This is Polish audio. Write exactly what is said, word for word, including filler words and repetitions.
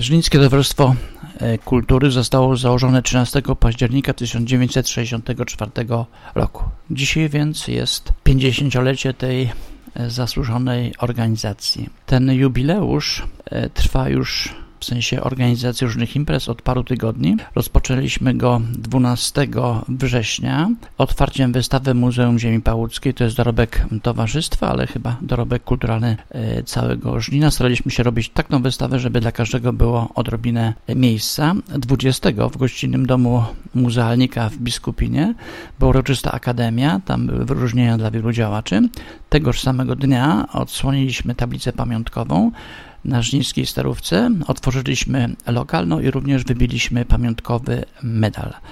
Żnińskie Towarzystwo Kultury zostało założone trzynastego października tysiąc dziewięćset sześćdziesiątego czwartego roku. Dzisiaj więc jest pięćdziesięciolecie tej zasłużonej organizacji. Ten jubileusz trwa już w sensie organizacji różnych imprez od paru tygodni. Rozpoczęliśmy go dwunastego września otwarciem wystawy Muzeum Ziemi Pałuckiej. To jest dorobek towarzystwa, ale chyba dorobek kulturalny całego Żnina. Staraliśmy się robić taką wystawę, żeby dla każdego było odrobinę miejsca. dwudziestego w gościnnym domu muzealnika w Biskupinie była uroczysta akademia. Tam były wyróżnienia dla wielu działaczy. Tegoż samego dnia odsłoniliśmy tablicę pamiątkową na Żnińskiej Starówce, otworzyliśmy lokal, no i również wybiliśmy pamiątkowy medal.